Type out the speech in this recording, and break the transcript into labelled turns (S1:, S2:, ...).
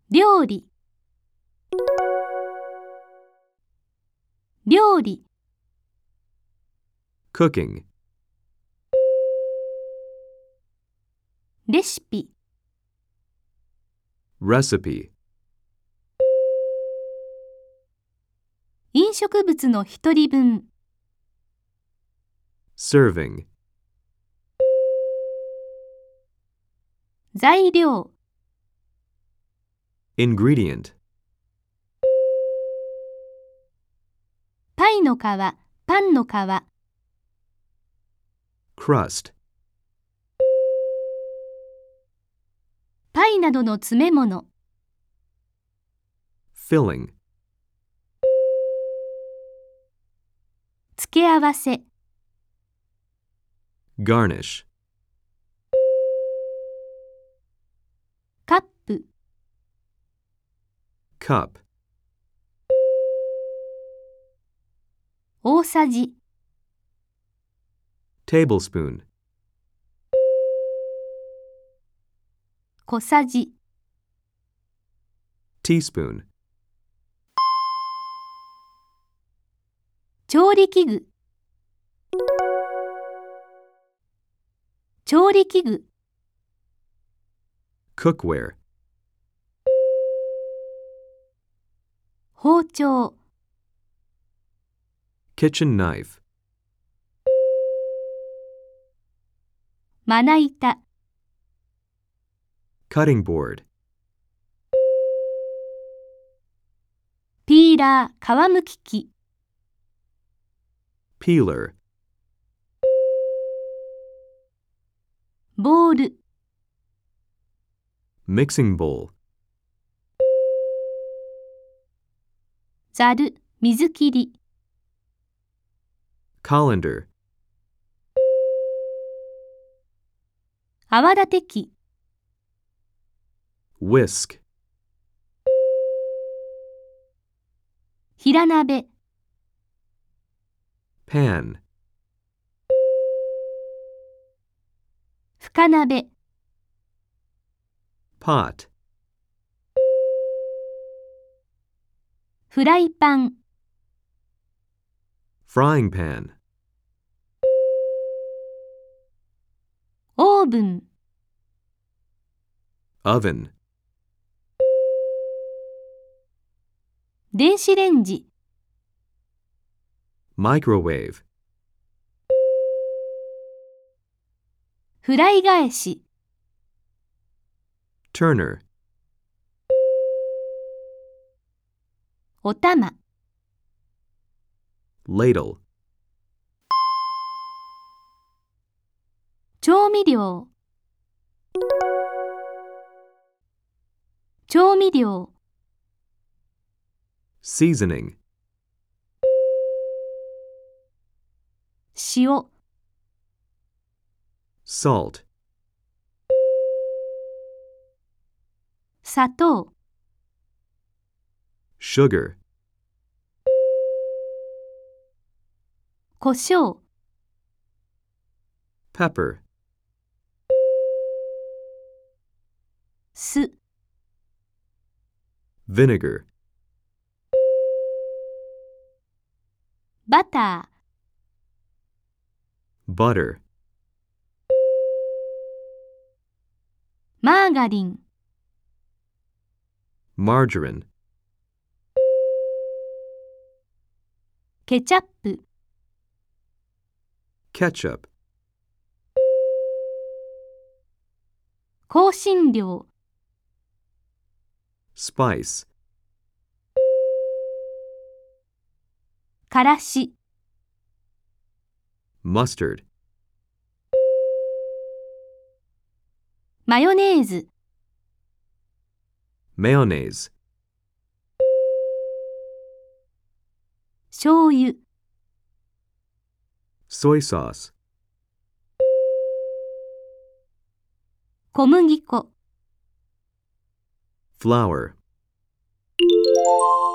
S1: 料理、料理、
S2: cooking,
S1: レシピ、
S2: recipe,
S1: 飲食物の一人分、
S2: serving,
S1: 材料、
S2: ingredient,
S1: パイの皮、パンの皮、
S2: crust,
S1: パイなどの詰め物、
S2: filling,
S1: 付け合わせ、
S2: garnish,
S1: カップ、
S2: cup,
S1: 大さじ、
S2: tablespoon,
S1: 小さじ、
S2: teaspoon,
S1: 調理器具、調理器具、
S2: cookware,
S1: 包丁、
S2: kitchen knife,
S1: まな板、
S2: cutting board,
S1: ピーラー、皮むき器、
S2: peeler,
S1: ボウル、
S2: mixing bowl,
S1: ざる、水切り、
S2: colander,
S1: 泡立て器、
S2: whisk,
S1: 平鍋、
S2: pan,
S1: 深鍋、
S2: pot,
S1: フライパン、
S2: frying pan,
S1: オーブン、
S2: oven,
S1: 電子レンジ、
S2: microwave,
S1: フライ返し、
S2: turner,
S1: お玉、
S2: ladle,
S1: 調味料、調味料、
S2: seasoning,
S1: 塩、
S2: salt,
S1: 砂糖、
S2: sugar,
S1: 胡椒、
S2: pepper,
S1: 酢、
S2: vinegar,
S1: バター、
S2: butter,
S1: マーガリン、
S2: margarine,
S1: ケチャップ、
S2: ketchup,
S1: 香辛料、
S2: spice,
S1: からし、
S2: mustard,
S1: マヨネーズ、
S2: mayonnaise,
S1: 醤油、
S2: soy sauce,
S1: 小麦粉。
S2: flour.